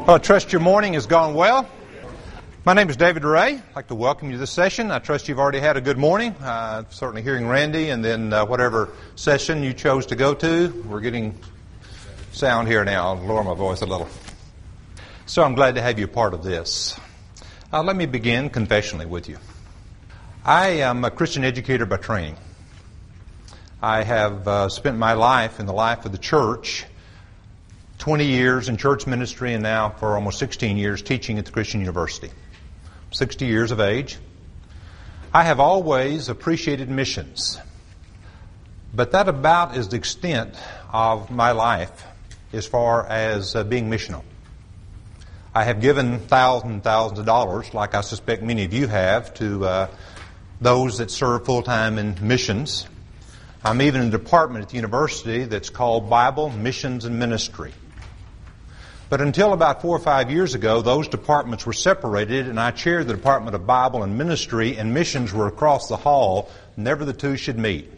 Well, I trust your morning has gone well. My name is David Ray. I'd like to welcome you to this session. I trust you've already had a good morning. Certainly hearing Randy, and then whatever session you chose to go to. We're getting sound here now. I'll lower my voice a little. So I'm glad to have you a part of this. Let me begin confessionally with you. I am a Christian educator by training. I have spent my life in the life of the church, 20 years in church ministry, and now for almost 16 years teaching at the Christian University. 60 years of age. I have always appreciated missions, but that about is the extent of my life as far as being missional. I have given thousands and thousands of dollars, like I suspect many of you have, to those that serve full-time in missions. I'm even in a department at the university that's called Bible, Missions, and Ministry. But until about 4 or 5 years ago, those departments were separated, and I chaired the Department of Bible and Ministry, and missions were across the hall. Never the two should meet.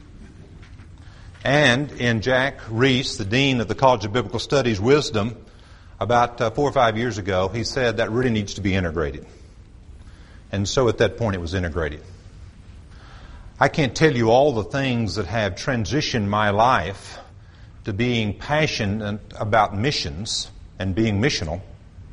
And in Jack Reese, the Dean of the College of Biblical Studies, wisdom, about 4 or 5 years ago, he said that really needs to be integrated. And so at that point it was integrated. I can't tell you all the things that have transitioned my life to being passionate about missions and being missional.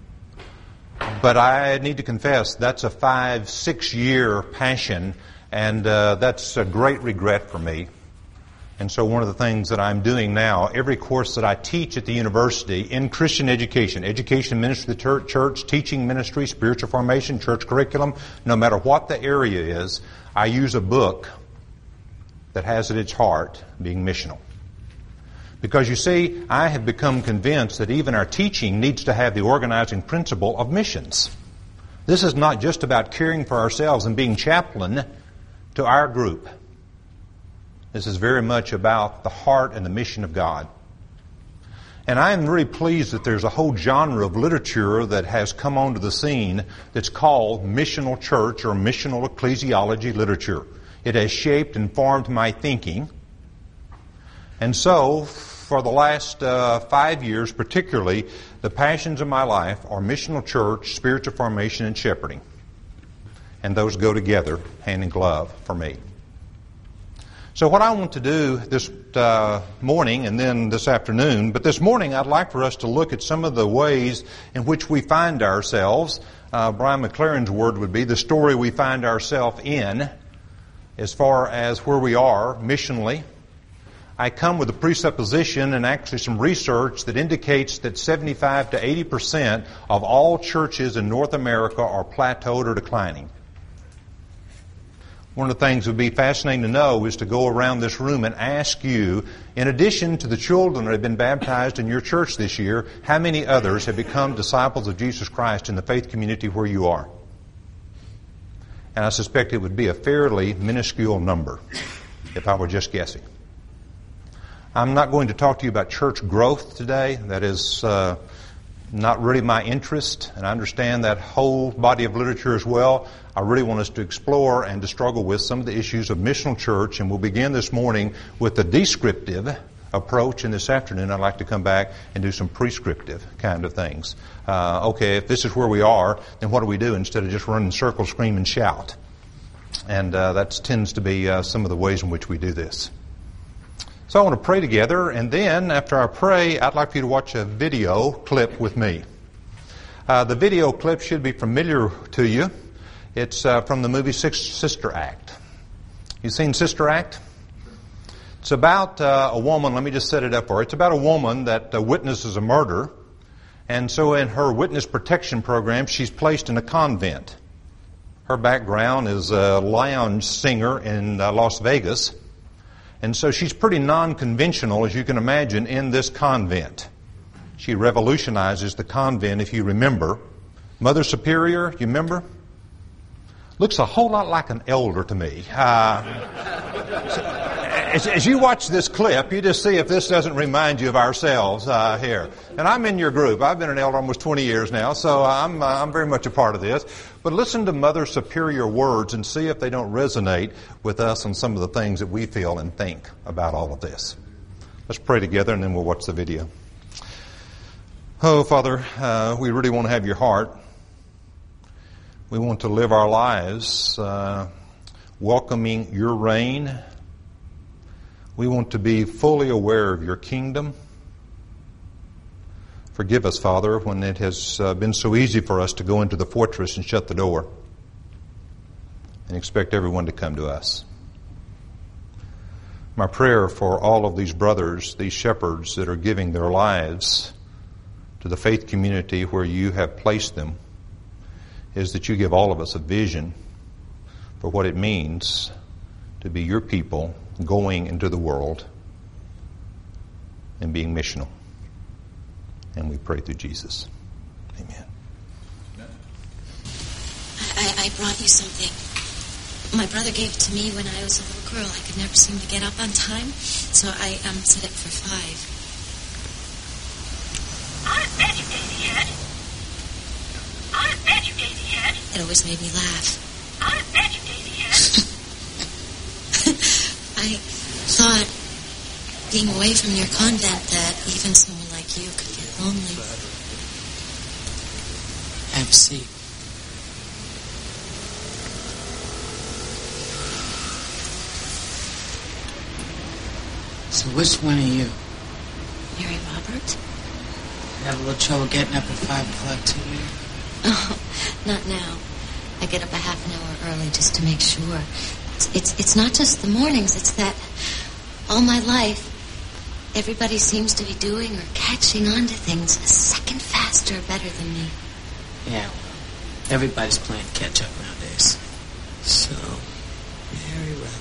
But I need to confess that's a 5-6 year passion, and that's a great regret for me. And so one of the things that I'm doing now, every course that I teach at the university in Christian education, ministry of the church, teaching ministry, spiritual formation, church curriculum, no matter what the area is, I use a book that has at its heart being missional. Because you see, I have become convinced that even our teaching needs to have the organizing principle of missions. This is not just about caring for ourselves and being chaplain to our group. This is very much about the heart and the mission of God. And I am really pleased that there's a whole genre of literature that has come onto the scene that's called missional church or missional ecclesiology literature. It has shaped and formed my thinking. And so, for the last 5 years particularly, the passions of my life are missional church, spiritual formation, and shepherding. And those go together, hand in glove, for me. So what I want to do this morning and then this afternoon, but this morning I'd like for us to look at some of the ways in which we find ourselves. Brian McLaren's word would be the story we find ourselves in as far as where we are missionally. I come with a presupposition and actually some research that indicates that 75 to 80% of all churches in North America are plateaued or declining. One of the things that would be fascinating to know is to go around this room and ask you, in addition to the children that have been baptized in your church this year, how many others have become disciples of Jesus Christ in the faith community where you are? And I suspect it would be a fairly minuscule number, if I were just guessing. I'm not going to talk to you about church growth today. That is not really my interest, and I understand that whole body of literature as well. I really want us to explore and to struggle with some of the issues of missional church, and we'll begin this morning with the descriptive approach, and this afternoon I'd like to come back and do some prescriptive kind of things. Okay, if this is where we are, then what do we do instead of just run in circles, scream, and shout? And that tends to be some of the ways in which we do this. So I want to pray together, and then after I pray, I'd like for you to watch a video clip with me. The video clip should be familiar to you. It's from the movie Sister Act. You seen Sister Act? It's about a woman, let me just set it up for you. It's about a woman that witnesses a murder, and so in her witness protection program, she's placed in a convent. Her background is a lounge singer in Las Vegas. And so she's pretty non-conventional, as you can imagine, in this convent. She revolutionizes the convent, if you remember. Mother Superior, you remember? Looks a whole lot like an elder to me. As you watch this clip, you just see if this doesn't remind you of ourselves here. And I'm in your group. I've been an elder almost 20 years now, so I'm very much a part of this. But listen to Mother Superior words and see if they don't resonate with us on some of the things that we feel and think about all of this. Let's pray together and then we'll watch the video. Oh, Father, we really want to have your heart. We want to live our lives welcoming your reign. We want to be fully aware of your kingdom. Forgive us, Father, when it has been so easy for us to go into the fortress and shut the door and expect everyone to come to us. My prayer for all of these brothers, these shepherds that are giving their lives to the faith community where you have placed them, is that you give all of us a vision for what it means to be your people going into the world and being missional. And we pray through Jesus. Amen. I brought you something. My brother gave it to me when I was a little girl. I could never seem to get up on time, so I set it for 5. I bet you, Daddy. I bet you, Daddy. It always made me laugh. I bet you, Daddy. I thought, being away from your convent, that even someone like you could get lonely. Have a seat. So which one are you? Mary Robert? You have a little trouble getting up at 5 o'clock too late? Oh, not now. I get up a half an hour early just to make sure. It's not just the mornings, it's that all my life everybody seems to be doing or catching on to things a second faster or better than me. Yeah, well, everybody's playing catch up nowadays. So, Mary Robert.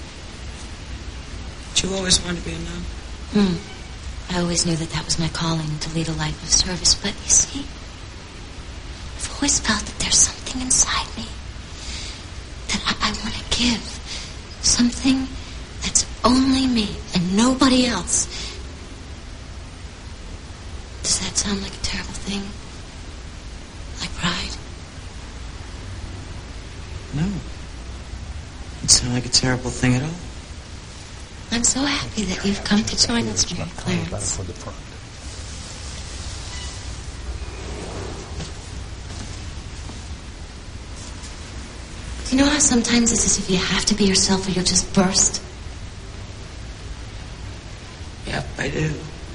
Did you always want to be a nun? I always knew that was my calling, to lead a life of service. But you see, I've always felt that there's something inside me that I want to give. Something that's only me and nobody else. Does that sound like a terrible thing? Like pride? No. It doesn't sound like a terrible thing at all. I'm so happy that you've come to join us, Mary Clarence. Do you know how sometimes it's as if you have to be yourself or you'll just burst? Yep, I do.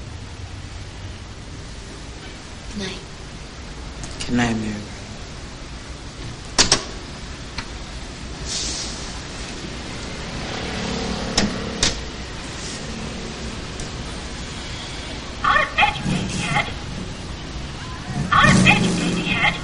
Good night. Good night, Mary. I bet you, Daddy. I bet you, Daddy.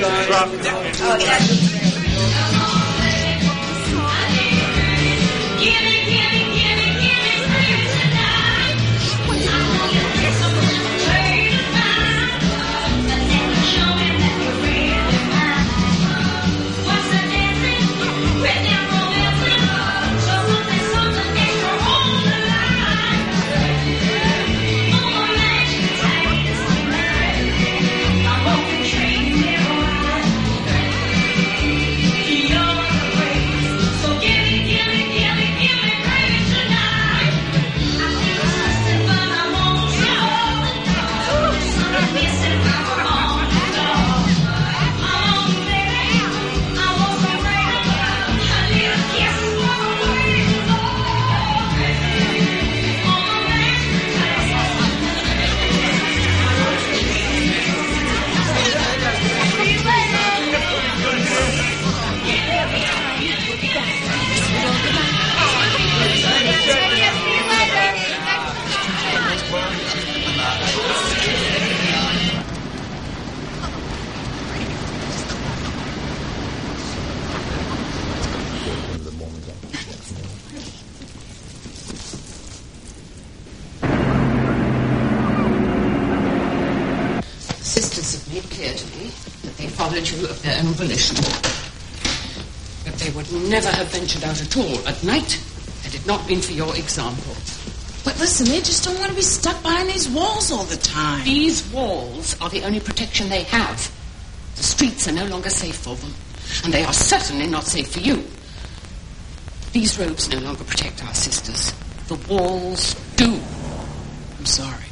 You of their own volition. But they would never have ventured out at all at night had it not been for your example. But listen, they just don't want to be stuck behind these walls all the time. These walls are the only protection they have. The streets are no longer safe for them, and they are certainly not safe for you. These robes no longer protect our sisters. The walls do. I'm sorry.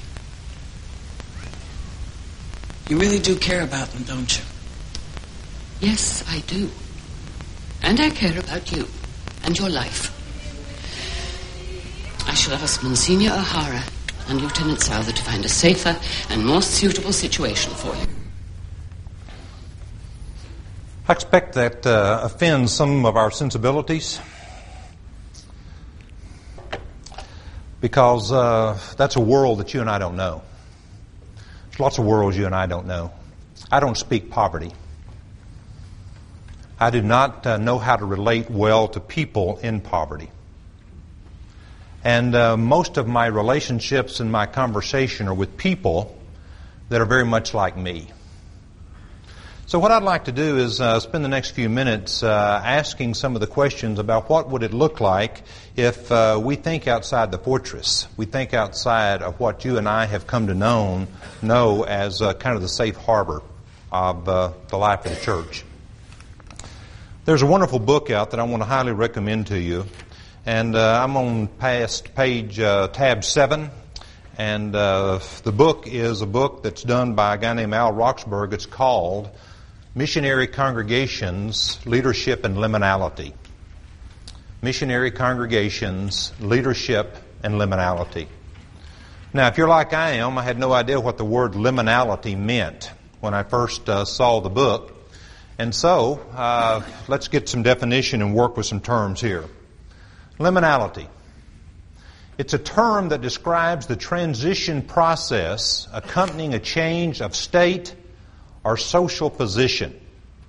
You really do care about them, don't you? Yes, I do. And I care about you and your life. I shall ask Monsignor O'Hara and Lieutenant Souther to find a safer and more suitable situation for you. I expect that offends some of our sensibilities because that's a world that you and I don't know. There's lots of worlds you and I don't know. I don't speak poverty. I do not know how to relate well to people in poverty. And most of my relationships and my conversation are with people that are very much like me. So what I'd like to do is spend the next few minutes asking some of the questions about what would it look like if we think outside the fortress. We think outside of what you and I have come to know as kind of the safe harbor of the life of the church. There's a wonderful book out that I want to highly recommend to you. And I'm on past page tab 7. And the book is a book that's done by a guy named Al Roxburgh. It's called Missionary Congregations, Leadership and Liminality. Missionary Congregations, Leadership and Liminality. Now, if you're like I am, I had no idea what the word liminality meant when I first saw the book. And so, let's get some definition and work with some terms here. Liminality. It's a term that describes the transition process accompanying a change of state or social position.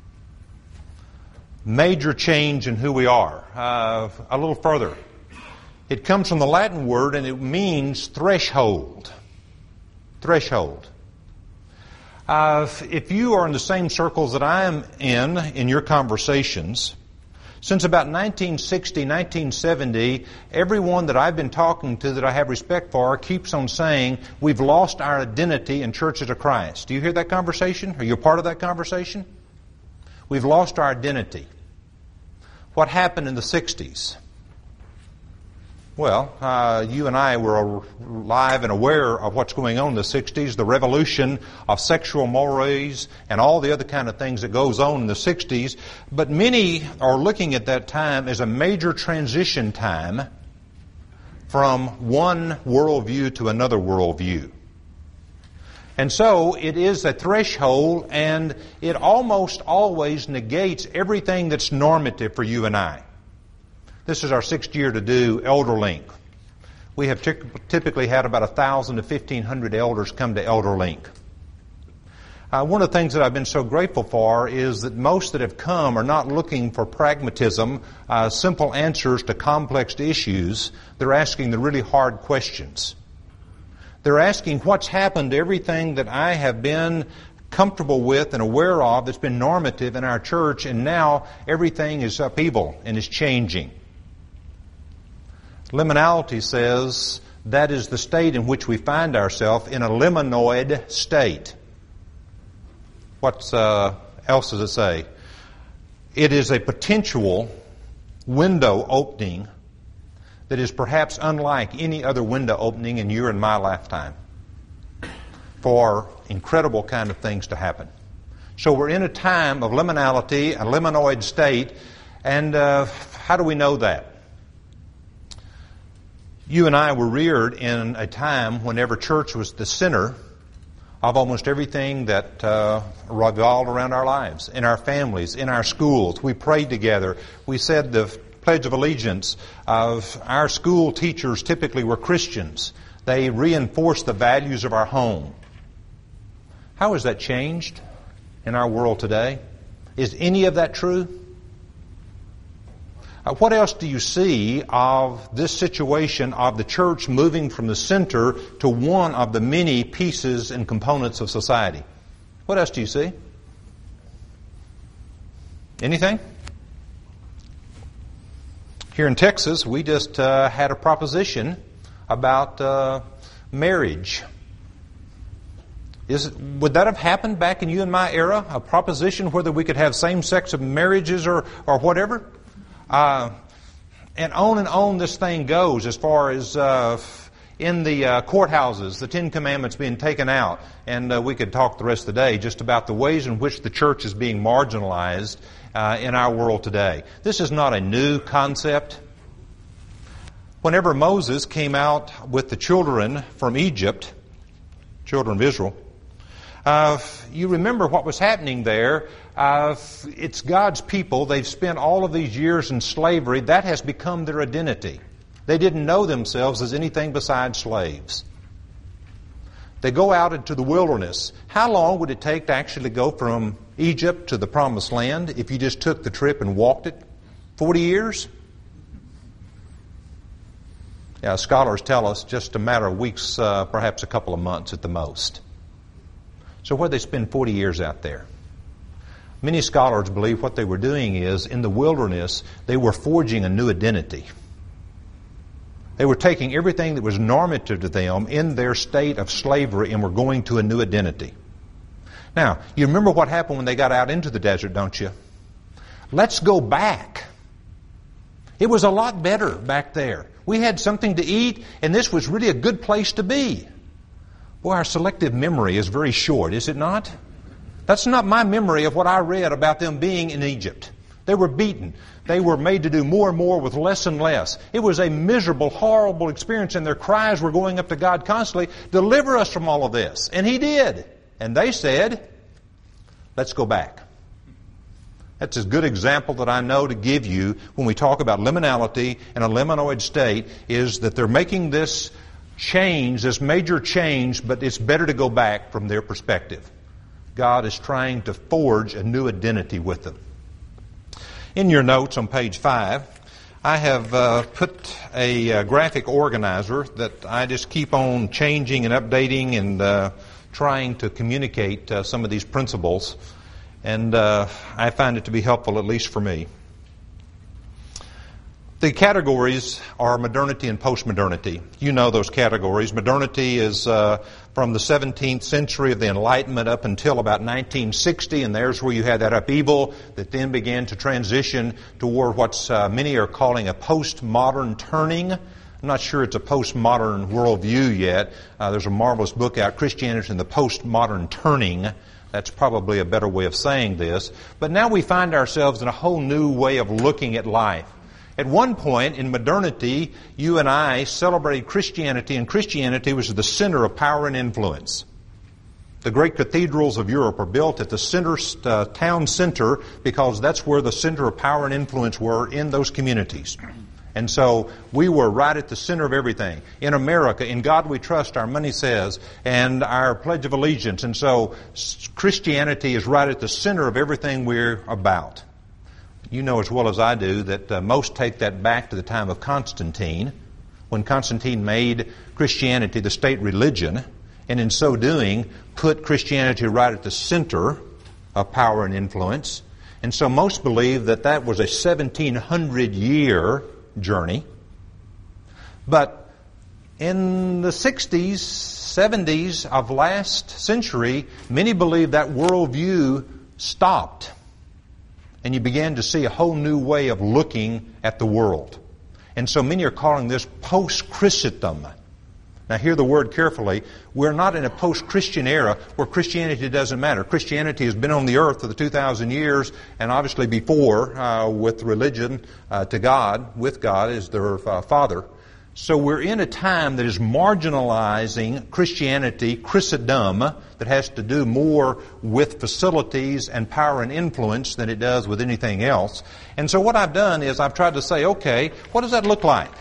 Major change in who we are. A little further. It comes from the Latin word and it means threshold. Threshold. If you are in the same circles that I am in your conversations, since about 1960, 1970, everyone that I've been talking to that I have respect for keeps on saying, we've lost our identity in Churches of Christ. Do you hear that conversation? Are you a part of that conversation? We've lost our identity. What happened in the 60s? Well, you and I were alive and aware of what's going on in the 60s, the revolution of sexual mores and all the other kind of things that goes on in the 60s. But many are looking at that time as a major transition time from one worldview to another worldview. And so it is a threshold, and it almost always negates everything that's normative for you and I. This is our 6th year to do Elder Link. We have typically had about 1,000 to 1,500 elders come to Elder Link. One of the things that I've been so grateful for is that most that have come are not looking for pragmatism, simple answers to complex issues. They're asking the really hard questions. They're asking what's happened to everything that I have been comfortable with and aware of that's been normative in our church, and now everything is upheaval and is changing. Liminality says that is the state in which we find ourselves, in a liminoid state. What else does it say? It is a potential window opening that is perhaps unlike any other window opening in your and my lifetime for incredible kind of things to happen. So we're in a time of liminality, a liminoid state, and how do we know that? You and I were reared in a time whenever church was the center of almost everything that revolved around our lives, in our families, in our schools. We prayed together. We said the Pledge of Allegiance. Our school teachers typically were Christians. They reinforced the values of our home. How has that changed in our world today? Is any of that true? What else do you see of this situation of the church moving from the center to one of the many pieces and components of society? What else do you see? Anything? Here in Texas, we just had a proposition about marriage. Would that have happened back in you and my era? A proposition whether we could have same-sex marriages or whatever? And on this thing goes as far as in the courthouses, the Ten Commandments being taken out. And we could talk the rest of the day just about the ways in which the church is being marginalized in our world today. This is not a new concept. Whenever Moses came out with the children from Egypt, children of Israel, you remember what was happening there. It's God's people. They've spent all of these years in slavery. That has become their identity. They didn't know themselves as anything besides slaves. They go out into the wilderness. How long would it take to actually go from Egypt to the Promised Land if you just took the trip and walked it? 40 years? Yeah, scholars tell us just a matter of weeks, perhaps a couple of months at the most. So where'd they spend 40 years out there? Many scholars believe what they were doing is, in the wilderness, they were forging a new identity. They were taking everything that was normative to them in their state of slavery and were going to a new identity. Now, you remember what happened when they got out into the desert, don't you? Let's go back. It was a lot better back there. We had something to eat, and this was really a good place to be. Boy, our selective memory is very short, is it not? That's not my memory of what I read about them being in Egypt. They were beaten. They were made to do more and more with less and less. It was a miserable, horrible experience, and their cries were going up to God constantly, deliver us from all of this. And He did. And they said, let's go back. That's a good example that I know to give you when we talk about liminality and a liminoid state, is that they're making this change, this major change, but it's better to go back from their perspective. God is trying to forge a new identity with them. In your notes on page 5, I have put a graphic organizer that I just keep on changing and updating and trying to communicate some of these principles. And I find it to be helpful, at least for me. The categories are modernity and postmodernity. You know those categories. Modernity is from the 17th century of the Enlightenment up until about 1960, and there's where you had that upheaval that then began to transition toward what's many are calling a postmodern turning. I'm not sure it's a postmodern worldview yet. There's a marvelous book out, Christianity and the Postmodern Turning. That's probably a better way of saying this. But now we find ourselves in a whole new way of looking at life. At one point in modernity, you and I celebrated Christianity, and Christianity was the center of power and influence. The great cathedrals of Europe are built at the center, town center, because that's where the center of power and influence were in those communities. And so we were right at the center of everything. In America, in God we trust, our money says, and our Pledge of Allegiance. And so Christianity is right at the center of everything we're about. You know as well as I do that most take that back to the time of Constantine, when Constantine made Christianity the state religion, and in so doing put Christianity right at the center of power and influence. And so most believe that that was a 1700-year journey. But in the 60s, 70s of last century, many believe that worldview stopped. And you began to see a whole new way of looking at the world. And so many are calling this post-Christendom. Now hear the word carefully. We're not in a post-Christian era where Christianity doesn't matter. Christianity has been on the earth for the 2,000 years, and obviously before with religion to God, with God as their Father. So we're in a time that is marginalizing Christianity, Christendom, that has to do more with facilities and power and influence than it does with anything else. And so what I've done is I've tried to say, okay, what does that look like?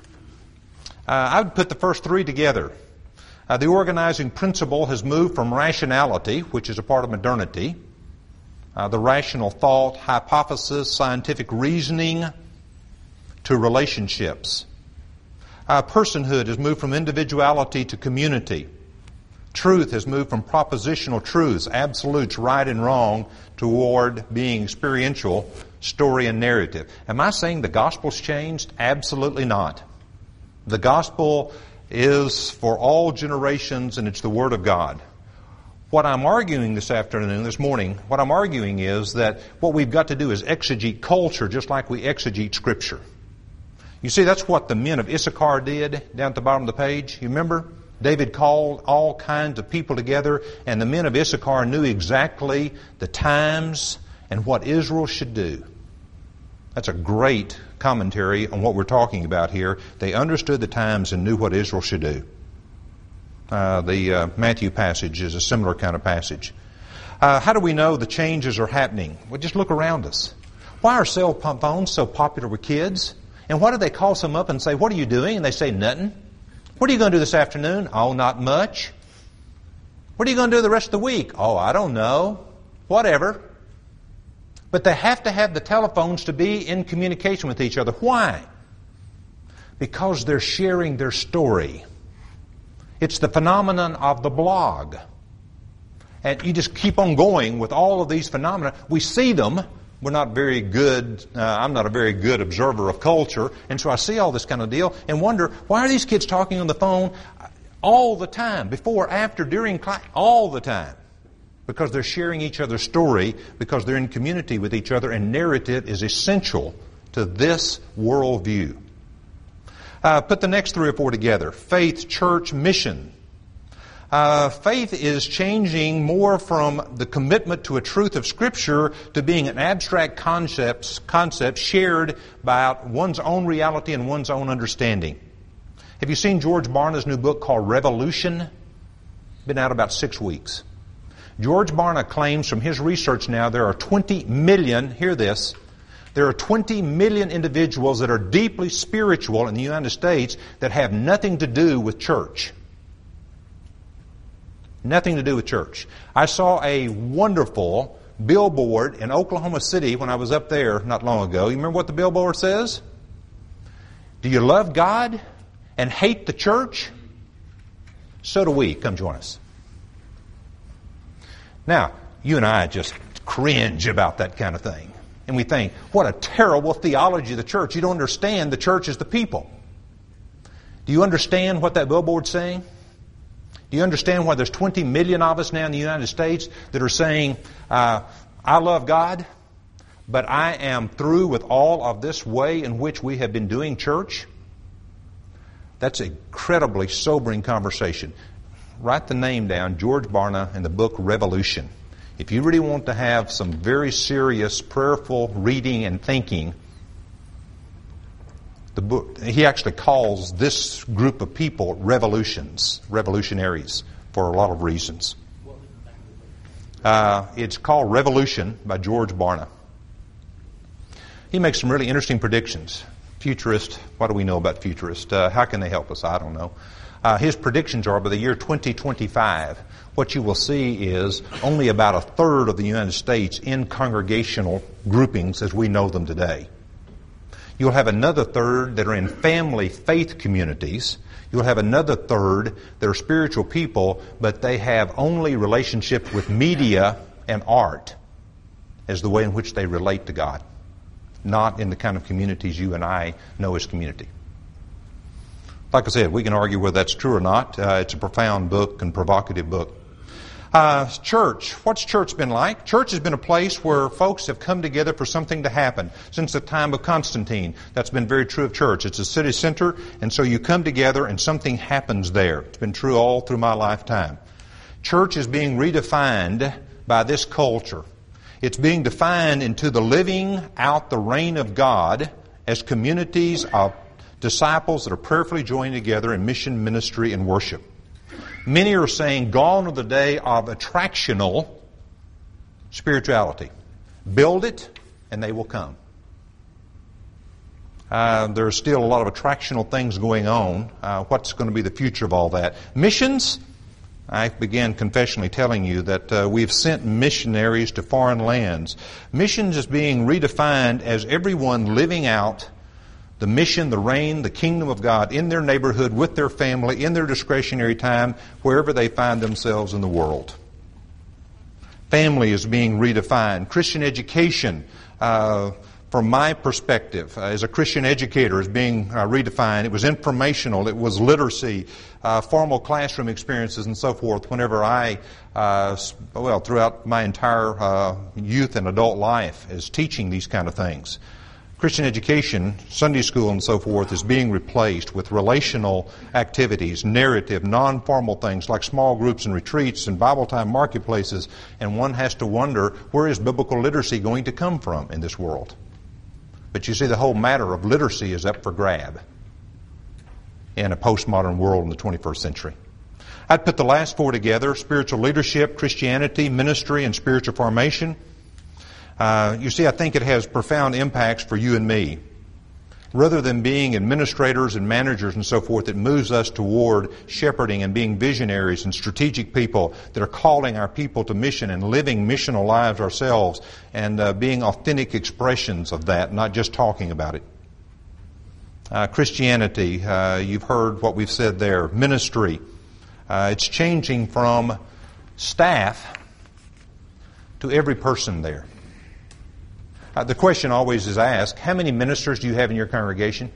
I would put the first three together. The organizing principle has moved from rationality, which is a part of modernity, the rational thought, hypothesis, scientific reasoning, to relationships. Personhood has moved from individuality to community. Truth has moved from propositional truths, absolutes, right and wrong, toward being experiential, story and narrative. Am I saying the gospel's changed? Absolutely not. The gospel is for all generations, and it's the Word of God. What I'm arguing this morning, what I'm arguing is that what we've got to do is exegete culture just like we exegete Scripture. You see, that's what the men of Issachar did down at the bottom of the page. You remember? David called all kinds of people together, and the men of Issachar knew exactly the times and what Israel should do. That's a great commentary on what we're talking about here. They understood the times and knew what Israel should do. The Matthew passage is a similar kind of passage. How do we know the changes are happening? Well, just look around us. Why are cell phones so popular with kids? And why do they call some up and say, "What are you doing?" And they say, "Nothing." "What are you going to do this afternoon?" "Oh, not much." "What are you going to do the rest of the week?" "Oh, I don't know." Whatever. But they have to have the telephones to be in communication with each other. Why? Because they're sharing their story. It's the phenomenon of the blog. And you just keep on going with all of these phenomena. We see them. We're not very good. I'm not a very good observer of culture. And so I see all this kind of deal and wonder, why are these kids talking on the phone all the time? Before, after, during class, all the time. Because they're sharing each other's story, because they're in community with each other, and narrative is essential to this worldview. Put the next three or four together. Faith, church, mission. Faith is changing more from the commitment to a truth of Scripture to being an abstract concept shared by one's own reality and one's own understanding. Have you seen George Barna's new book called Revolution? Been out about 6 weeks. George Barna claims from his research now there are 20 million, hear this, there are 20 million individuals that are deeply spiritual in the United States that have nothing to do with church. Nothing to do with church. I saw a wonderful billboard in Oklahoma City when I was up there not long ago. You remember what the billboard says? Do you love God and hate the church? So do we. Come join us. Now, you and I just cringe about that kind of thing. And we think, what a terrible theology of the church. You don't understand the church is the people. Do you understand what that billboard's saying? Do you understand why there's 20 million of us now in the United States that are saying, I love God, but I am through with all of this way in which we have been doing church? That's an incredibly sobering conversation. Write the name down, George Barna, in the book Revolution. If you really want to have some very serious, prayerful reading and thinking, the book, he actually calls this group of people revolutionaries, for a lot of reasons. It's called Revolution by George Barna. He makes some really interesting predictions. Futurist, what do we know about futurists? How can they help us? I don't know. His predictions are by the year 2025, what you will see is only about a third of the United States in congregational groupings as we know them today. You'll have another third that are in family faith communities. You'll have another third that are spiritual people, but they have only relationship with media and art as the way in which they relate to God, not in the kind of communities you and I know as community. Like I said, we can argue whether that's true or not. It's a profound book and provocative book. Church. What's church been like? Church has been a place where folks have come together for something to happen since the time of Constantine. That's been very true of church. It's a city center, and so you come together and something happens there. It's been true all through my lifetime. Church is being redefined by this culture. It's being defined into the living out the reign of God as communities of disciples that are prayerfully joined together in mission, ministry, and worship. Many are saying, gone are the day of attractional spirituality. Build it, and they will come. There's still a lot of attractional things going on. What's going to be the future of all that? Missions, I began confessionally telling you that we've sent missionaries to foreign lands. Missions is being redefined as everyone living out the mission, the reign, the kingdom of God in their neighborhood, with their family, in their discretionary time, wherever they find themselves in the world. Family is being redefined. Christian education, from my perspective, as a Christian educator, is being redefined. It was informational, it was literacy, formal classroom experiences, and so forth. Whenever I, throughout my entire youth and adult life, is teaching these kind of things. Christian education, Sunday school and so forth, is being replaced with relational activities, narrative, non-formal things like small groups and retreats and Bible time marketplaces. And one has to wonder, where is biblical literacy going to come from in this world? But you see, the whole matter of literacy is up for grab in a postmodern world in the 21st century. I'd put the last four together: spiritual leadership, Christianity, ministry, and spiritual formation. You see, I think it has profound impacts for you and me. Rather than being administrators and managers and so forth, it moves us toward shepherding and being visionaries and strategic people that are calling our people to mission and living missional lives ourselves and being authentic expressions of that, not just talking about it. Christianity, you've heard what we've said there. Ministry, it's changing from staff to every person there. The question always is asked, how many ministers do you have in your congregation?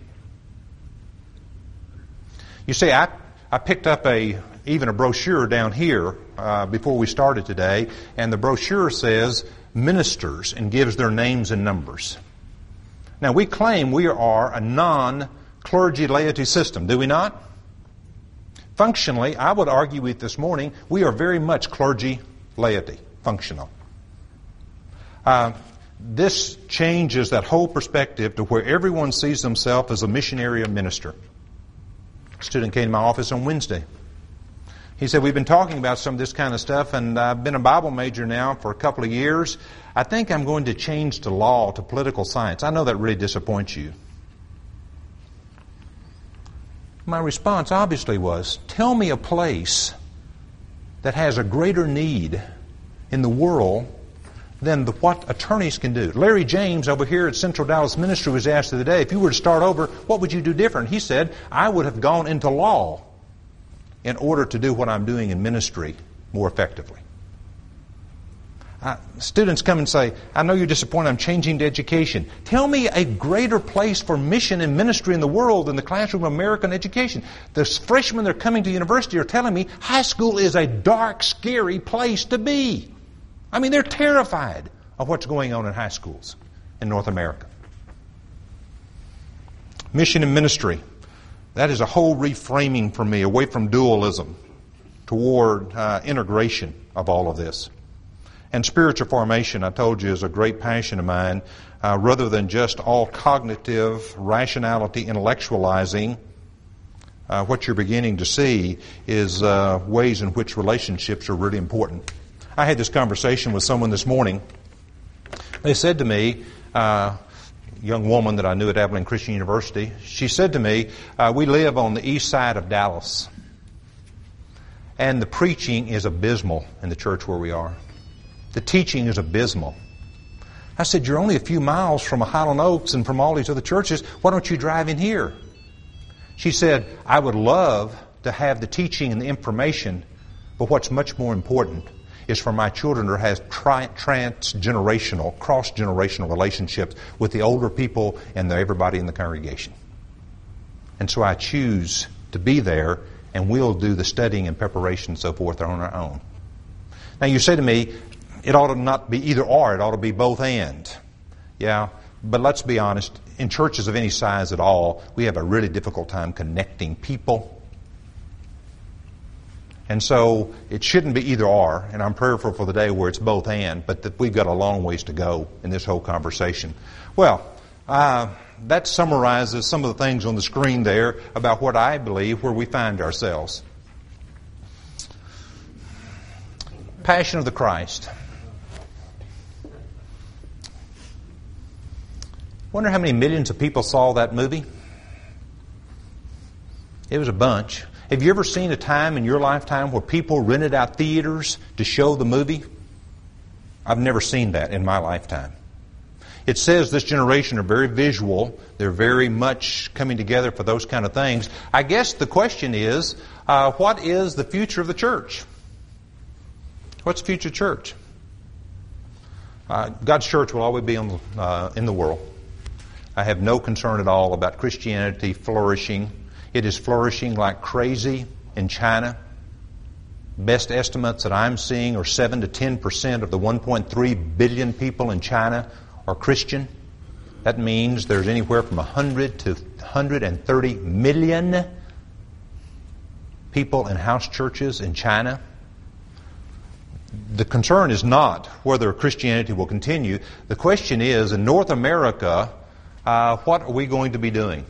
You see, I picked up even a brochure down here before we started today, and the brochure says ministers and gives their names and numbers. Now, we claim we are a non-clergy laity system, do we not? Functionally, I would argue with this morning, we are very much clergy laity, functional. This changes that whole perspective to where everyone sees themselves as a missionary or minister. A student came to my office on Wednesday. He said, we've been talking about some of this kind of stuff, and I've been a Bible major now for a couple of years. I think I'm going to change to law, to political science. I know that really disappoints you. My response obviously was, tell me a place that has a greater need in the world than what attorneys can do. Larry James over here at Central Dallas Ministry was asked the other day, if you were to start over, what would you do different? He said, I would have gone into law in order to do what I'm doing in ministry more effectively. Students come and say, I know you're disappointed, I'm changing to education. Tell me a greater place for mission and ministry in the world than the classroom of American education. The freshmen that are coming to university are telling me high school is a dark, scary place to be. I mean, they're terrified of what's going on in high schools in North America. Mission and ministry. That is a whole reframing for me, away from dualism toward integration of all of this. And spiritual formation, I told you, is a great passion of mine. Rather than just all cognitive rationality, intellectualizing, what you're beginning to see is ways in which relationships are really important. I had this conversation with someone this morning. They said to me, young woman that I knew at Abilene Christian University. She said to me, we live on the east side of Dallas, and the preaching is abysmal in the church where we are. The teaching is abysmal. I said, you're only a few miles from Highland Oaks and from all these other churches. Why don't you drive in here? She said, I would love to have the teaching and the information, but what's much more important is for my children to have transgenerational, cross-generational relationships with the older people and everybody in the congregation. And so I choose to be there, and we'll do the studying and preparation and so forth on our own. Now you say to me, it ought to not be either or, it ought to be both and. Yeah, but let's be honest, in churches of any size at all, we have a really difficult time connecting people. And so it shouldn't be either or, and I'm prayerful for the day where it's both and, but that we've got a long ways to go in this whole conversation. Well, that summarizes some of the things on the screen there about what I believe where we find ourselves. Passion of the Christ. Wonder how many millions of people saw that movie? It was a bunch. Have you ever seen a time in your lifetime where people rented out theaters to show the movie? I've never seen that in my lifetime. It says this generation are very visual. They're very much coming together for those kind of things. I guess the question is, what is the future of the church? What's the future of church? God's church will always be in the world. I have no concern at all about Christianity flourishing. It is flourishing like crazy in China. Best estimates that I'm seeing are 7 to 10% of the 1.3 billion people in China are Christian. That means there's anywhere from 100 to 130 million people in house churches in China. The concern is not whether Christianity will continue. The question is, in North America, what are we going to be doing?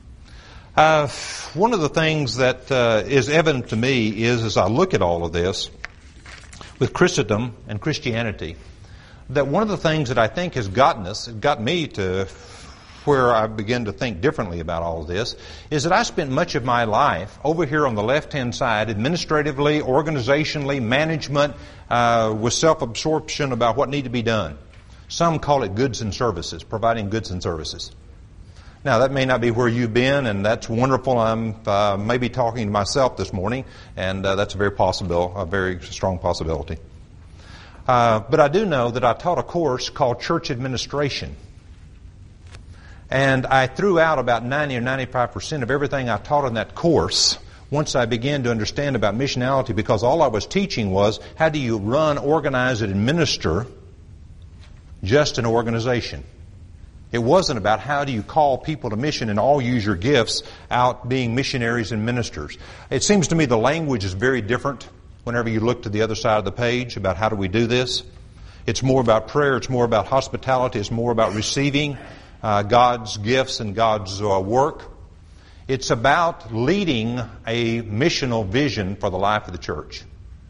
One of the things that is evident to me is, as I look at all of this, with Christendom and Christianity, that one of the things that I think has got me to where I begin to think differently about all of this, is that I spent much of my life over here on the left-hand side, administratively, organizationally, management, with self-absorption about what needed to be done. Some call it goods and services, providing goods and services. Now, that may not be where you've been, and that's wonderful. I'm maybe talking to myself this morning, and that's a very strong possibility. But I do know that I taught a course called Church Administration. And I threw out about 90 or 95% of everything I taught in that course once I began to understand about missionality, because all I was teaching was how do you run, organize, and administer just an organization. It wasn't about how do you call people to mission and all use your gifts out being missionaries and ministers. It seems to me the language is very different whenever you look to the other side of the page about how do we do this. It's more about prayer. It's more about hospitality. It's more about receiving God's gifts and God's work. It's about leading a missional vision for the life of the church.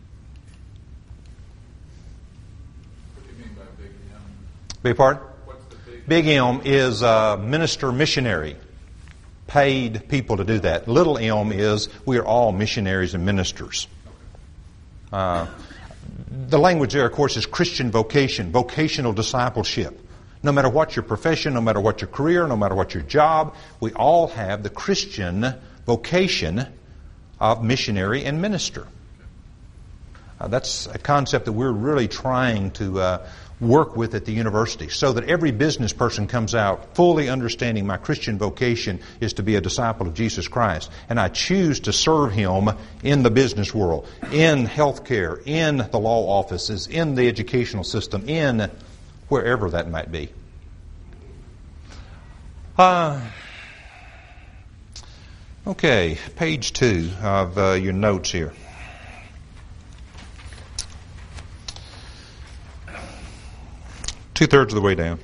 What do you mean by Big M? Beg your pardon? What's the Big M is minister missionary. Paid people to do that. Little M is we are all missionaries and ministers. The language there, of course, is Christian vocation, vocational discipleship. No matter what your profession, no matter what your career, no matter what your job, we all have the Christian vocation of missionary and minister. That's a concept that we're really trying to work with at the university, so that every business person comes out fully understanding my Christian vocation is to be a disciple of Jesus Christ. And I choose to serve Him in the business world, in healthcare, in the law offices, in the educational system, in wherever that might be. Okay, page 2 of your notes here. Two-thirds of the way down.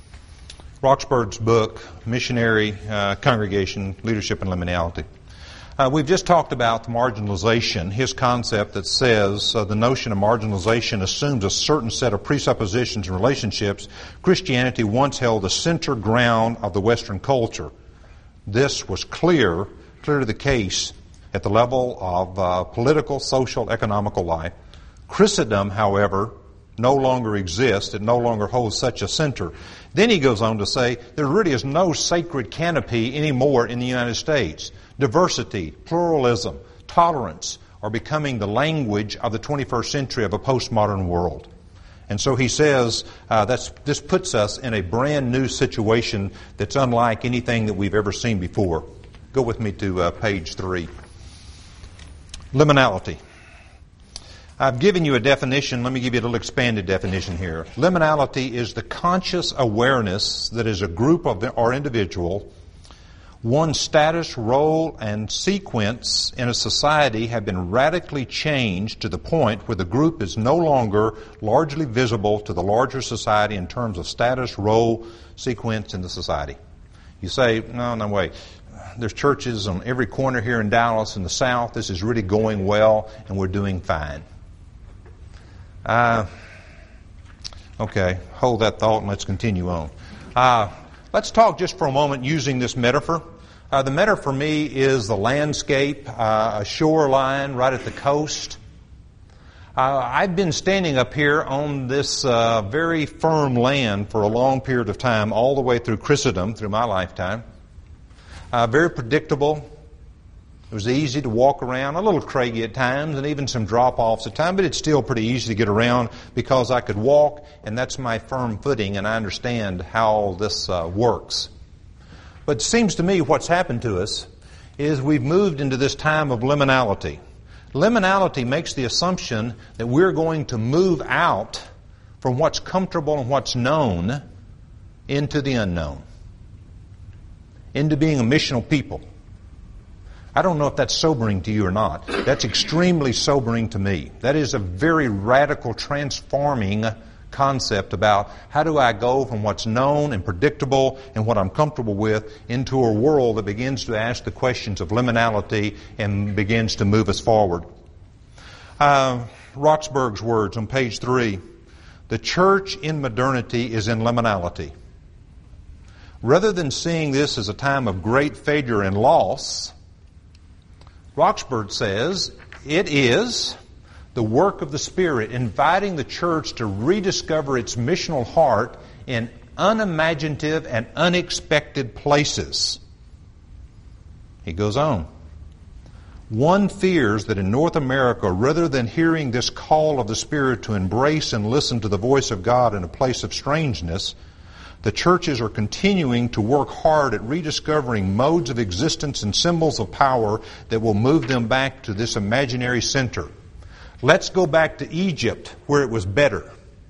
Roxburgh's book, Missionary Congregation, Leadership and Liminality. We've just talked about marginalization, his concept that says the notion of marginalization assumes a certain set of presuppositions and relationships. Christianity once held the center ground of the Western culture. This was clearly the case at the level of political, social, economical life. Christendom, however, no longer exists. It no longer holds such a center. Then he goes on to say there really is no sacred canopy anymore in the United States. Diversity, pluralism, tolerance are becoming the language of the 21st century of a postmodern world. And so he says this puts us in a brand new situation that's unlike anything that we've ever seen before. Go with me to page 3. Liminality. I've given you a definition. Let me give you a little expanded definition here. Liminality is the conscious awareness that as a group or individual, one's status, role, and sequence in a society have been radically changed to the point where the group is no longer largely visible to the larger society in terms of status, role, sequence in the society. You say, no, wait. There's churches on every corner here in Dallas in the South. This is really going well, and we're doing fine. Okay, hold that thought and let's continue on. Let's talk just for a moment using this metaphor. The metaphor for me is the landscape, a shoreline right at the coast. I've been standing up here on this very firm land for a long period of time, all the way through Christendom, through my lifetime. Very predictable. It was easy to walk around, a little craggy at times, and even some drop-offs at times, but it's still pretty easy to get around because I could walk, and that's my firm footing, and I understand how this works. But it seems to me what's happened to us is we've moved into this time of liminality. Liminality makes the assumption that we're going to move out from what's comfortable and what's known into the unknown, into being a missional people. I don't know if that's sobering to you or not. That's extremely sobering to me. That is a very radical, transforming concept about how do I go from what's known and predictable and what I'm comfortable with into a world that begins to ask the questions of liminality and begins to move us forward. Roxburgh's words on page 3. The church in modernity is in liminality. Rather than seeing this as a time of great failure and loss, Roxburgh says it is the work of the Spirit inviting the church to rediscover its missional heart in unimaginative and unexpected places. He goes on. One fears that in North America, rather than hearing this call of the Spirit to embrace and listen to the voice of God in a place of strangeness, the churches are continuing to work hard at rediscovering modes of existence and symbols of power that will move them back to this imaginary center. Let's go back to Egypt where it was better.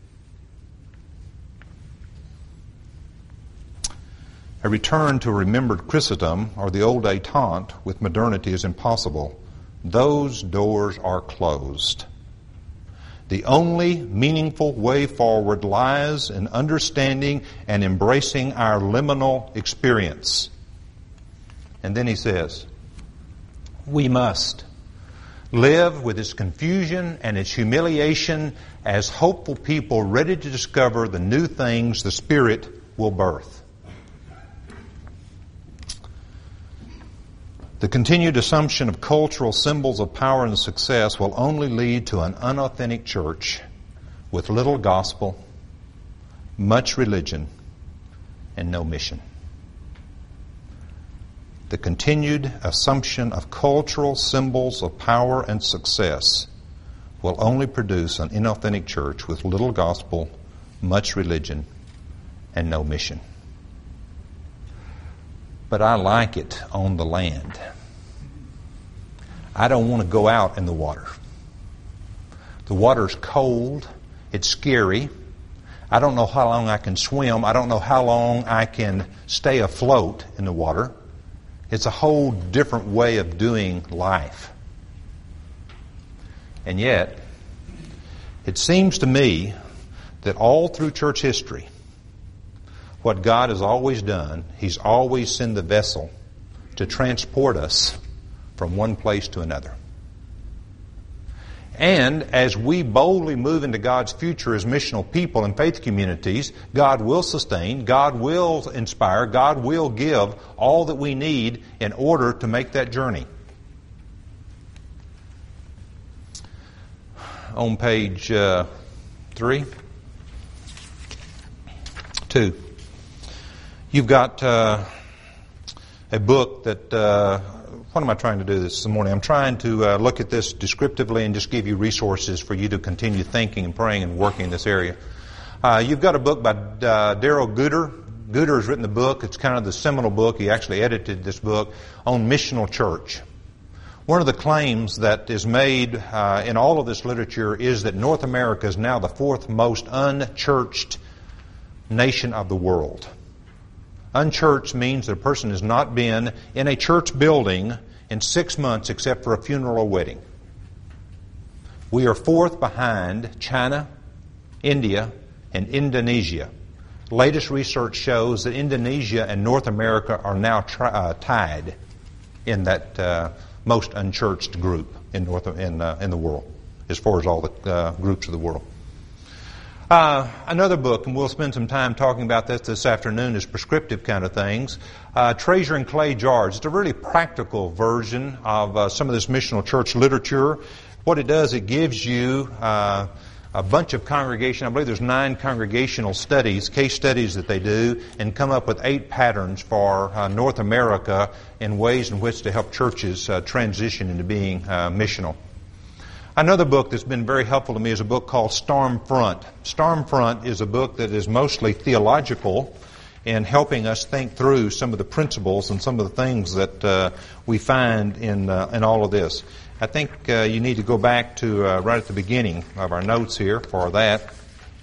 A return to a remembered Christendom or the old détente with modernity is impossible. Those doors are closed. The only meaningful way forward lies in understanding and embracing our liminal experience. And then he says, we must live with its confusion and its humiliation as hopeful people ready to discover the new things the Spirit will birth. The continued assumption of cultural symbols of power and success will only lead to an unauthentic church with little gospel, much religion, and no mission. The continued assumption of cultural symbols of power and success will only produce an inauthentic church with little gospel, much religion, and no mission. But I like it on the land. I don't want to go out in the water. The water's cold. It's scary. I don't know how long I can swim. I don't know how long I can stay afloat in the water. It's a whole different way of doing life. And yet, it seems to me that all through church history, what God has always done, He's always sent the vessel to transport us from one place to another. And as we boldly move into God's future as missional people and faith communities, God will sustain, God will inspire, God will give all that we need in order to make that journey. On page 2, you've got a book that... what am I trying to do this morning? I'm trying to look at this descriptively and just give you resources for you to continue thinking and praying and working in this area. You've got a book by Darrell Guder. Guder has written the book. It's kind of the seminal book. He actually edited this book on missional church. One of the claims that is made in all of this literature is that North America is now the fourth most unchurched nation of the world. Unchurched means that a person has not been in a church building in 6 months except for a funeral or wedding. We are fourth behind China, India, and Indonesia. Latest research shows that Indonesia and North America are now tied in that most unchurched group in the world, as far as all the groups of the world. Another book, and we'll spend some time talking about this afternoon, is prescriptive kind of things. Treasure in Clay Jars. It's a really practical version of some of this missional church literature. What it does, it gives you a bunch of congregation. I believe there's 9 congregational studies, case studies that they do, and come up with 8 patterns for North America in ways in which to help churches transition into being missional. Another book that's been very helpful to me is a book called Stormfront. Stormfront is a book that is mostly theological in helping us think through some of the principles and some of the things that we find in all of this. I think you need to go back to right at the beginning of our notes here for that.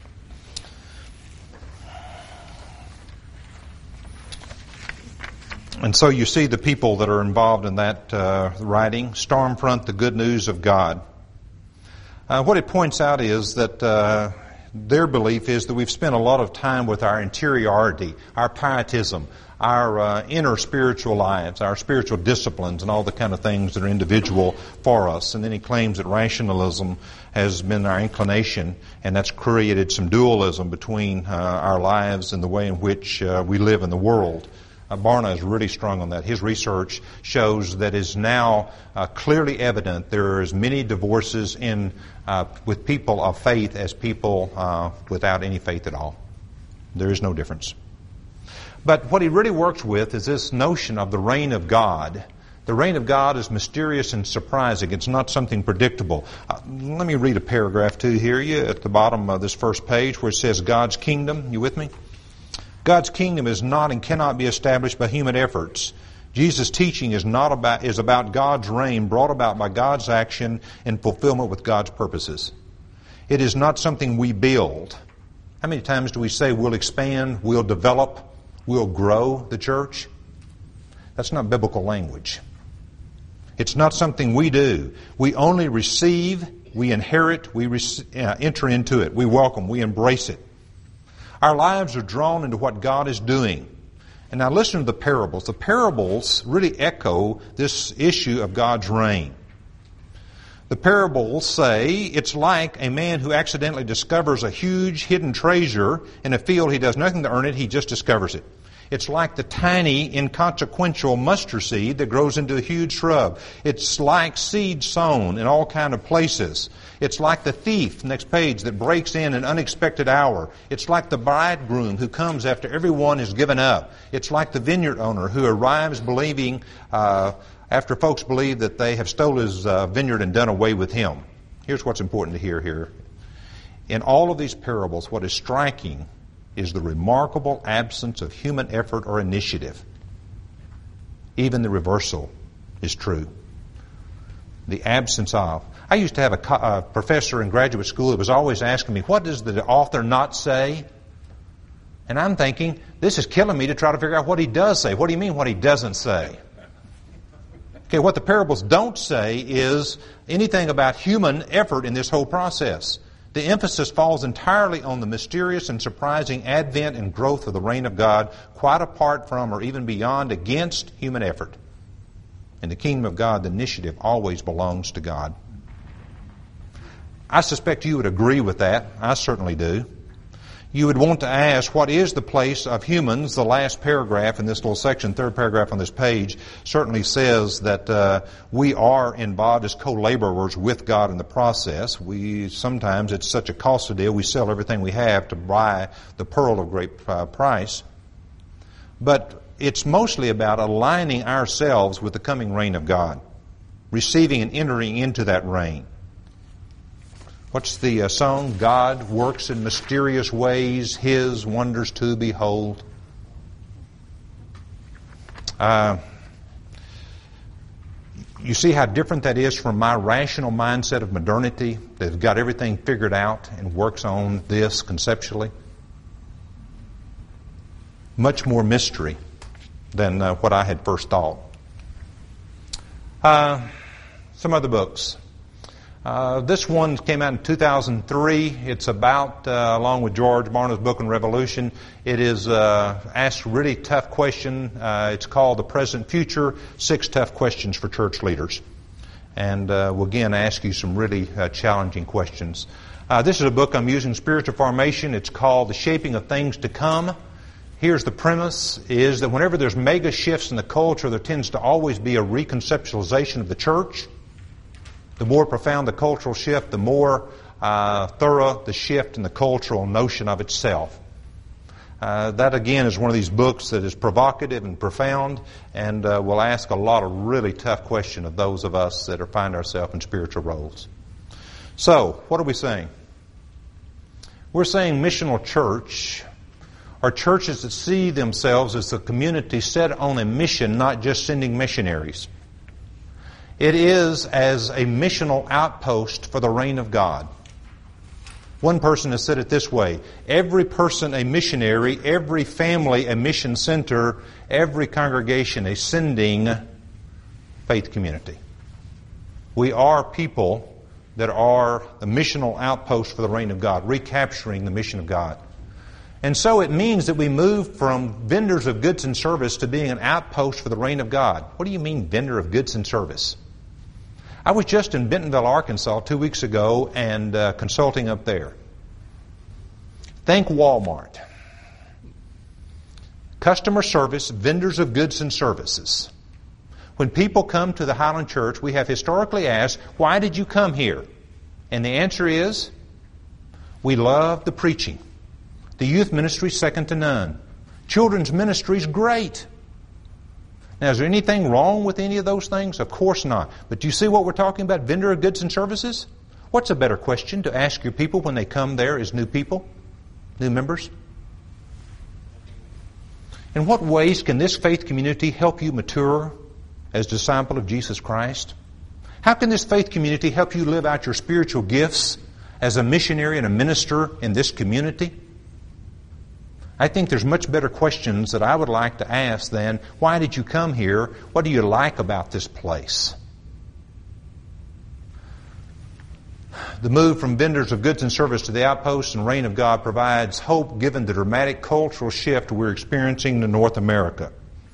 And so you see the people that are involved in that writing. Stormfront, the good news of God. What it points out is that their belief is that we've spent a lot of time with our interiority, our pietism, our inner spiritual lives, our spiritual disciplines, and all the kind of things that are individual for us. And then he claims that rationalism has been our inclination, and that's created some dualism between our lives and the way in which we live in the world. Barna is really strong on that. His research shows that it is now clearly evident there are as many divorces with people of faith as people without any faith at all. There is no difference. But what he really works with is this notion of the reign of God. The reign of God is mysterious and surprising. It's not something predictable. Let me read a paragraph to here at the bottom of this first page where it says God's kingdom. You with me? God's kingdom is not and cannot be established by human efforts. Jesus' teaching is about God's reign brought about by God's action and fulfillment with God's purposes. It is not something we build. How many times do we say we'll expand, we'll develop, we'll grow the church? That's not biblical language. It's not something we do. We only receive, we inherit, we enter into it. We welcome, we embrace it. Our lives are drawn into what God is doing. And now listen to the parables. The parables really echo this issue of God's reign. The parables say it's like a man who accidentally discovers a huge hidden treasure in a field. He does nothing to earn it. He just discovers it. It's like the tiny, inconsequential mustard seed that grows into a huge shrub. It's like seed sown in all kind of places. It's like the thief, next page, that breaks in an unexpected hour. It's like the bridegroom who comes after everyone is given up. It's like the vineyard owner who arrives believing, after folks believe that they have stolen his vineyard and done away with him. Here's what's important to hear here. In all of these parables, what is striking is the remarkable absence of human effort or initiative. Even the reversal is true. The absence of. I used to have a professor in graduate school that was always asking me, what does the author not say? And I'm thinking, this is killing me to try to figure out what he does say. What do you mean what he doesn't say? Okay, what the parables don't say is anything about human effort in this whole process. The emphasis falls entirely on the mysterious and surprising advent and growth of the reign of God, quite apart from or even beyond against human effort. In the kingdom of God, the initiative always belongs to God. I suspect you would agree with that. I certainly do. You would want to ask, what is the place of humans? The last paragraph in this little section, third paragraph on this page, certainly says that we are involved as co-laborers with God in the process. Sometimes it's such a costly deal, we sell everything we have to buy the pearl of great price. But it's mostly about aligning ourselves with the coming reign of God, receiving and entering into that reign. What's the song? God works in mysterious ways, His wonders to behold. You see how different that is from my rational mindset of modernity that's got everything figured out and works on this conceptually? Much more mystery than what I had first thought. Some other books. This one came out in 2003. It's about, along with George Barna's book on Revolution, it is asked a really tough question. It's called The Present Future, 6 Tough Questions for Church Leaders. And we'll again ask you some really challenging questions. This is a book I'm using, Spiritual Formation. It's called The Shaping of Things to Come. Here's the premise, is that whenever there's mega shifts in the culture, there tends to always be a reconceptualization of the church. The more profound the cultural shift, the more thorough the shift in the cultural notion of itself. That again is one of these books that is provocative and profound, and will ask a lot of really tough questions of those of us that find ourselves in spiritual roles. So, what are we saying? We're saying missional church are churches that see themselves as a community set on a mission, not just sending missionaries. It is as a missional outpost for the reign of God. One person has said it this way: every person a missionary, every family a mission center, every congregation a sending faith community. We are people that are the missional outpost for the reign of God, recapturing the mission of God. And so it means that we move from vendors of goods and service to being an outpost for the reign of God. What do you mean, vendor of goods and service? I was just in Bentonville, Arkansas 2 weeks ago and consulting up there. Think Walmart. Customer service, vendors of goods and services. When people come to the Highland Church, we have historically asked, why did you come here? And the answer is, we love the preaching. The youth ministry, second to none. Children's ministry is great. Now, is there anything wrong with any of those things? Of course not. But do you see what we're talking about? Vendor of goods and services? What's a better question to ask your people when they come there as new people? New members? In what ways can this faith community help you mature as a disciple of Jesus Christ? How can this faith community help you live out your spiritual gifts as a missionary and a minister in this community? I think there's much better questions that I would like to ask than, why did you come here? What do you like about this place? The move from vendors of goods and service to the outpost and reign of God provides hope given the dramatic cultural shift we're experiencing in North America.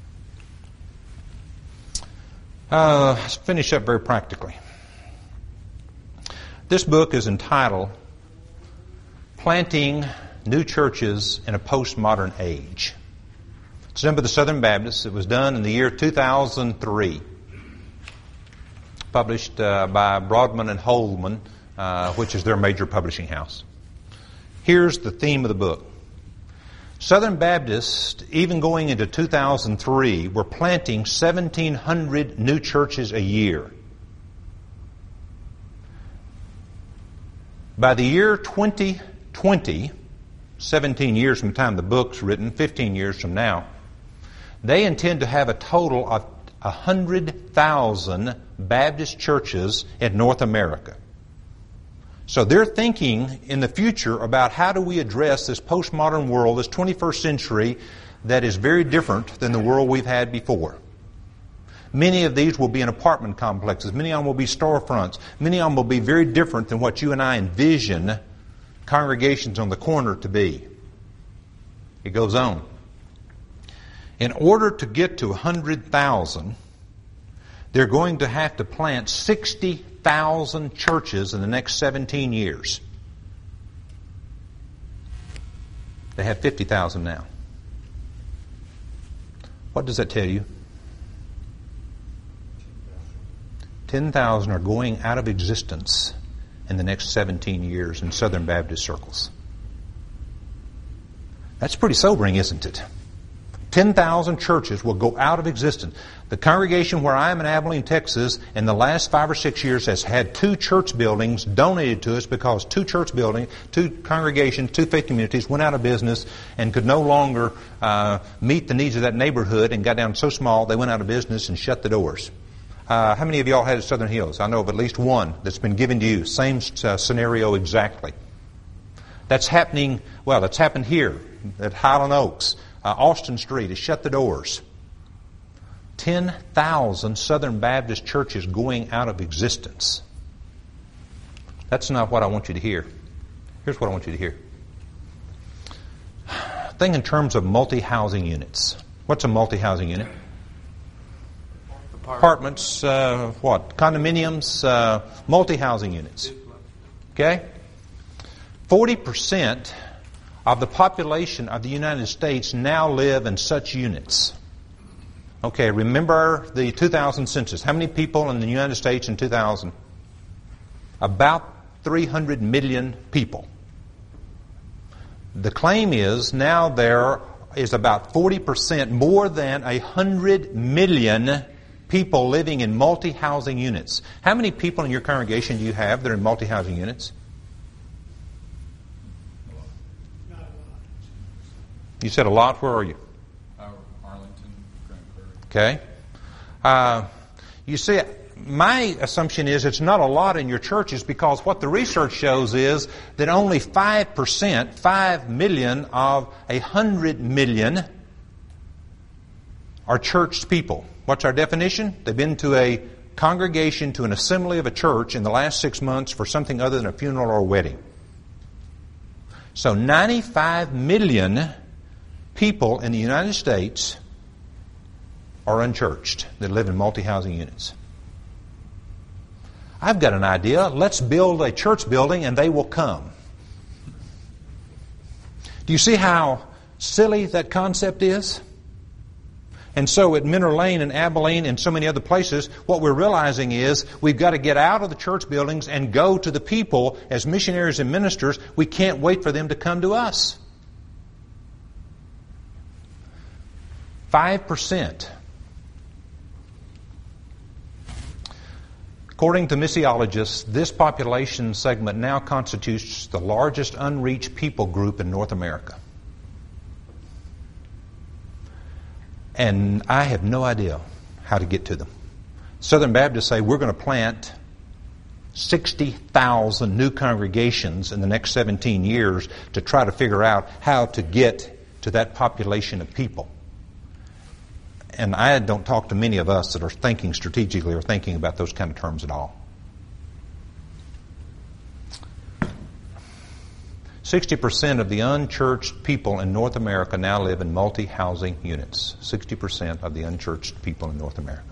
Let's finish up very practically. This book is entitled Planting New Churches in a Postmodern Age. It's done by the Southern Baptists. It was done in the year 2003. Published by Broadman and Holman, which is their major publishing house. Here's the theme of the book. Southern Baptists, even going into 2003, were planting 1,700 new churches a year. By the year 2020, 17 years from the time the book's written, 15 years from now, they intend to have a total of 100,000 Baptist churches in North America. So they're thinking in the future about how do we address this postmodern world, this 21st century that is very different than the world we've had before. Many of these will be in apartment complexes. Many of them will be storefronts. Many of them will be very different than what you and I envision congregations on the corner to be. It goes on. In order to get to 100,000, They're going to have to plant 60,000 churches in the next 17 years. They have 50,000 now. What does that tell you? 10,000 are going out of existence in the next 17 years in Southern Baptist circles. That's pretty sobering, isn't it? 10,000 churches will go out of existence. The congregation where I am in Abilene, Texas, in the last 5 or 6 years has had 2 church buildings donated to us because 2 congregations, 2 faith communities went out of business and could no longer meet the needs of that neighborhood and got down so small they went out of business and shut the doors. How many of y'all had at Southern Hills? I know of at least one that's been given to you. Same scenario exactly. That's happening, well, that's happened here at Highland Oaks. Austin Street has shut the doors. 10,000 Southern Baptist churches going out of existence. That's not what I want you to hear. Here's what I want you to hear. Think in terms of multi-housing units. What's a multi-housing unit? Apartments, condominiums, multi-housing units. Okay? 40% of the population of the United States now live in such units. Okay, remember the 2000 census. How many people in the United States in 2000? About 300 million people. The claim is now there is about 40% more than 100 million people living in multi-housing units. How many people in your congregation do you have that are in multi-housing units? You said a lot. Where are you? Arlington, Grand Prairie. Okay. You see, my assumption is it's not a lot in your churches because what the research shows is that only 5%, 5 million of 100 million are church people. What's our definition? They've been to a congregation, to an assembly of a church in the last 6 months for something other than a funeral or a wedding. So 95 million people in the United States are unchurched that live in multi-housing units. I've got an idea. Let's build a church building and they will come. Do you see how silly that concept is? And so at Minter Lane and Abilene and so many other places, what we're realizing is we've got to get out of the church buildings and go to the people as missionaries and ministers. We can't wait for them to come to us. 5%. According to missiologists, this population segment now constitutes the largest unreached people group in North America. And I have no idea how to get to them. Southern Baptists say we're going to plant 60,000 new congregations in the next 17 years to try to figure out how to get to that population of people. And I don't talk to many of us that are thinking strategically or thinking about those kind of terms at all. 60% of the unchurched people in North America now live in multi-housing units. 60% of the unchurched people in North America.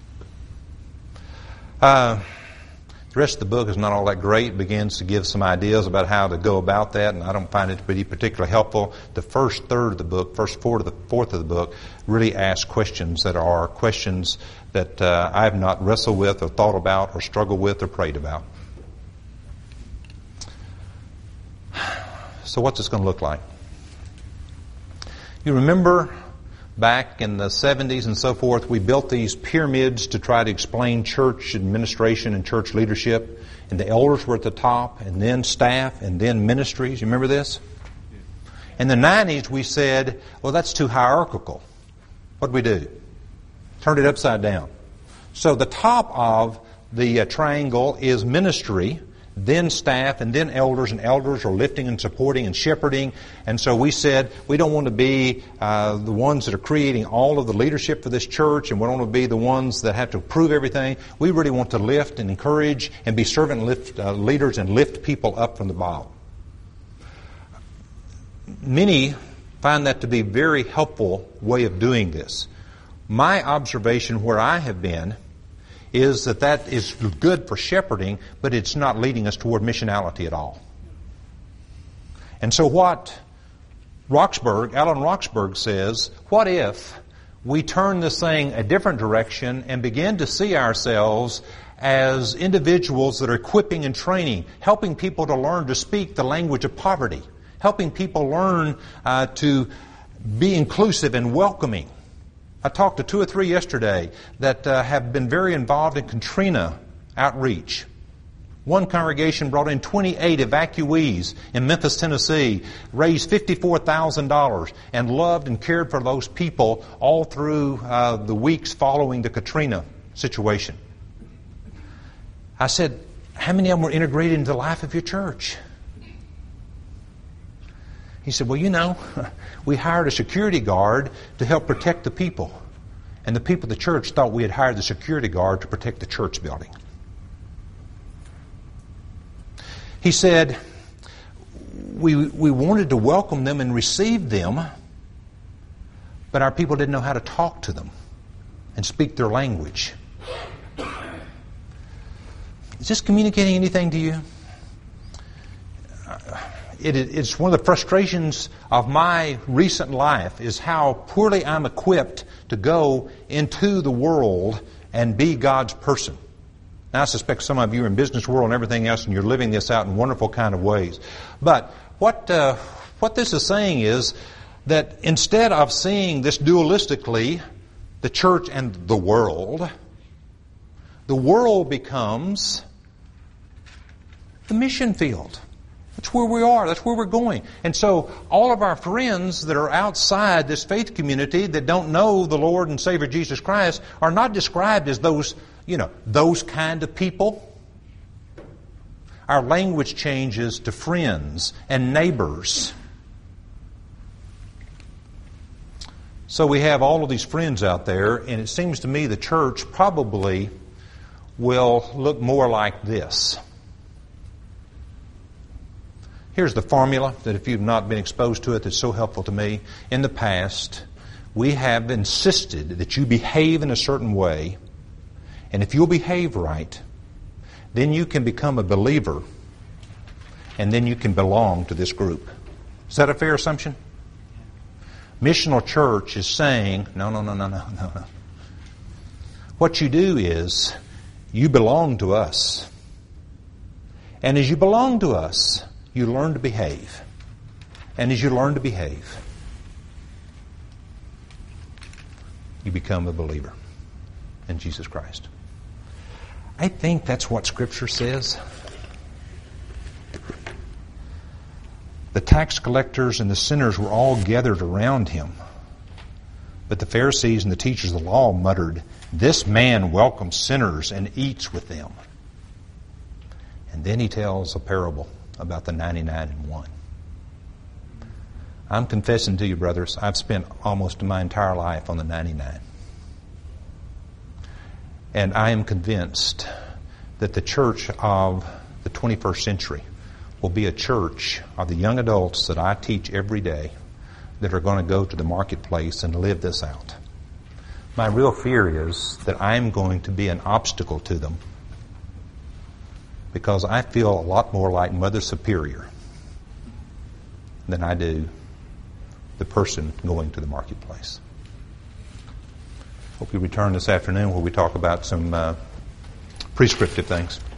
The rest of the book is not all that great. It begins to give some ideas about how to go about that, and I don't find it to be particularly helpful. The first third of the book, first fourth of the book, really asks questions that are questions that I have not wrestled with or thought about or struggled with or prayed about. So what's this going to look like? You remember back in the 70s and so forth, we built these pyramids to try to explain church administration and church leadership. And the elders were at the top, and then staff, and then ministries. You remember this? In the 90s, we said, well, that's too hierarchical. What did we do? Turned it upside down. So the top of the triangle is ministry, then staff, and then elders, and elders are lifting and supporting and shepherding. And so we said we don't want to be the ones that are creating all of the leadership for this church, and we don't want to be the ones that have to prove everything. We really want to lift and encourage and be servant leaders and lift people up from the bottom. Many find that to be a very helpful way of doing this. My observation where I have been is that is good for shepherding, but it's not leading us toward missionality at all. And so what Alan Roxburgh says, what if we turn this thing a different direction and begin to see ourselves as individuals that are equipping and training, helping people to learn to speak the language of poverty, helping people learn to be inclusive and welcoming. I talked to 2 or 3 yesterday that have been very involved in Katrina outreach. One congregation brought in 28 evacuees in Memphis, Tennessee, raised $54,000, and loved and cared for those people all through the weeks following the Katrina situation. I said, how many of them were integrated into the life of your church? He said, well, we hired a security guard to help protect the people. And the people of the church thought we had hired the security guard to protect the church building. He said, we wanted to welcome them and receive them, but our people didn't know how to talk to them and speak their language. Is this communicating anything to you? It's one of the frustrations of my recent life is how poorly I'm equipped to go into the world and be God's person. Now, I suspect some of you are in business world and everything else, and you're living this out in wonderful kind of ways. But what this is saying is that instead of seeing this dualistically, the church and the world becomes the mission field. That's where we are. That's where we're going. And so all of our friends that are outside this faith community that don't know the Lord and Savior Jesus Christ are not described as those kind of people. Our language changes to friends and neighbors. So we have all of these friends out there, and it seems to me the church probably will look more like this. Here's the formula that if you've not been exposed to it, that's so helpful to me. In the past, we have insisted that you behave in a certain way, and if you'll behave right, then you can become a believer, and then you can belong to this group. Is that a fair assumption? Missional church is saying, no. What you do is, you belong to us. And as you belong to us, you learn to behave. And as you learn to behave, you become a believer in Jesus Christ. I think that's what Scripture says. The tax collectors and the sinners were all gathered around him. But the Pharisees and the teachers of the law muttered, "This man welcomes sinners and eats with them." And then he tells a parable about the 99 and 1. I'm confessing to you, brothers, I've spent almost my entire life on the 99. And I am convinced that the church of the 21st century will be a church of the young adults that I teach every day that are going to go to the marketplace and live this out. My real fear is that I'm going to be an obstacle to them because I feel a lot more like Mother Superior than I do the person going to the marketplace. Hope you return this afternoon where we talk about some prescriptive things.